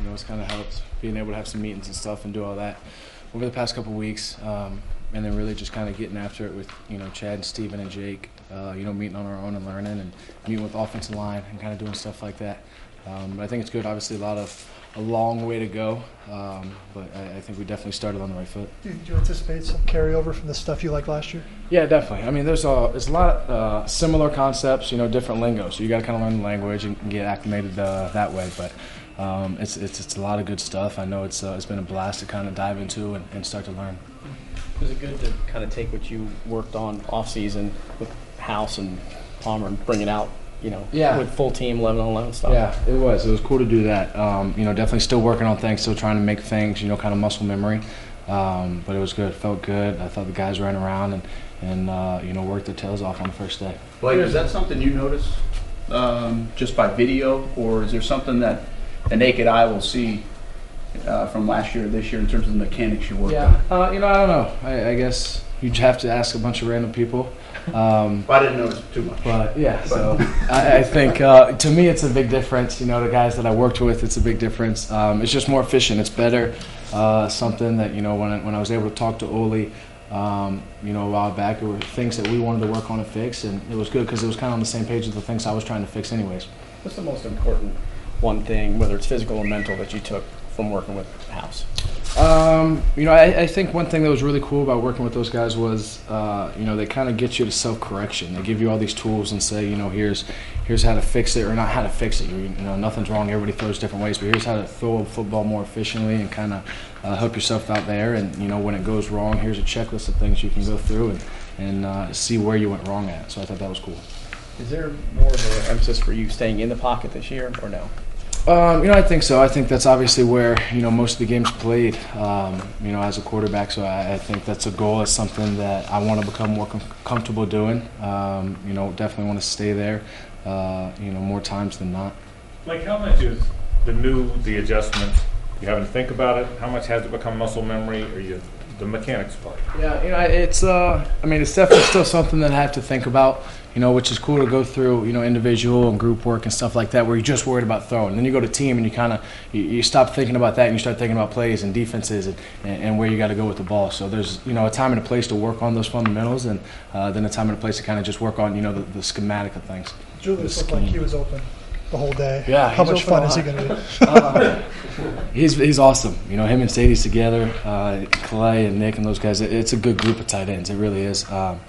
it's kind of helped being able to have some meetings and stuff and do all that over the past couple of weeks, and then really just kind of getting after it with Chad and Steven and Jake, meeting on our own and learning and meeting with the offensive line and kind of doing stuff like that. But I think it's good. Obviously, a long way to go, but I think we definitely started on the right foot. Do you anticipate some carryover from the stuff you liked last year? Yeah, definitely. I mean, there's a lot of similar concepts, different lingo. So you got to kind of learn the language and get acclimated that way. But it's a lot of good stuff. I know it's been a blast to kind of dive into and start to learn. Was it good to kind of take what you worked on off season with House and Palmer and bring it out? With full team 11-on-11 stuff. Yeah, it was. It was cool to do that. Definitely still working on things, still trying to make things, kind of muscle memory. But it was good. It felt good. I thought the guys ran around and worked their tails off on the first day. Blake, is that something you notice just by video, or is there something that the naked eye will see from last year or this year in terms of the mechanics you worked on? I don't know. I guess you'd have to ask a bunch of random people. I didn't notice too much. But so I think to me it's a big difference. The guys that I worked with, it's a big difference. It's just more efficient. It's better. Something that when I was able to talk to Ole, a while back, there were things that we wanted to work on and fix, and it was good because it was kind of on the same page of the things I was trying to fix, anyways. What's the most important one thing, whether it's physical or mental, that you took from working with House? I think one thing that was really cool about working with those guys was, they kind of get you to self-correction. They give you all these tools and say, here's how to fix it, or not how to fix it. Nothing's wrong. Everybody throws different ways, but here's how to throw a football more efficiently and kind of help yourself out there. And when it goes wrong, here's a checklist of things you can go through and see where you went wrong at. So I thought that was cool. Is there more of an emphasis for you staying in the pocket this year, or no? I think so. I think that's obviously where, most of the game's played, as a quarterback. So I think that's a goal. It's something that I want to become more comfortable doing. Definitely want to stay there, more times than not. Like, how much is the adjustments? You having to think about it? How much has it become muscle memory, or the mechanics part? Yeah, it's definitely still something that I have to think about. Which is cool to go through, individual and group work and stuff like that, where you're just worried about throwing. Then you go to team and you kind of you stop thinking about that and you start thinking about plays and defenses and where you got to go with the ball. So there's a time and a place to work on those fundamentals, and then a time and a place to kind of just work on the schematic of things. Julius looked like he was open the whole day. Yeah, how much fun is he going to be? He's awesome. Him and Sadie's together, Clay and Nick and those guys. It's a good group of tight ends. It really is.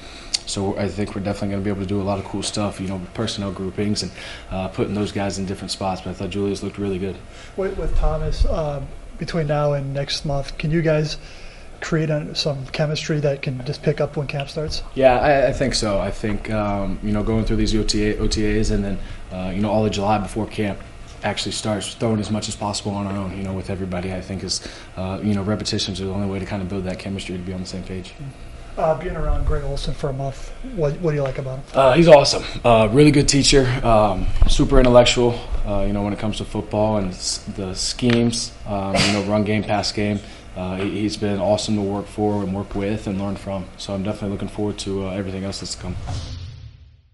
So I think we're definitely going to be able to do a lot of cool stuff, personnel groupings and putting those guys in different spots. But I thought Julius looked really good. With Thomas, between now and next month, can you guys create some chemistry that can just pick up when camp starts? Yeah, I think so. I think, going through these OTAs and then, all of July before camp actually starts, throwing as much as possible on our own, with everybody, I think is, repetitions are the only way to kind of build that chemistry to be on the same page. Being around Greg Olson for a month, what do you like about him? He's awesome. Really good teacher. Super intellectual. When it comes to football and the schemes. Run game, pass game. He's been awesome to work for and work with and learn from. So I'm definitely looking forward to everything else that's to come.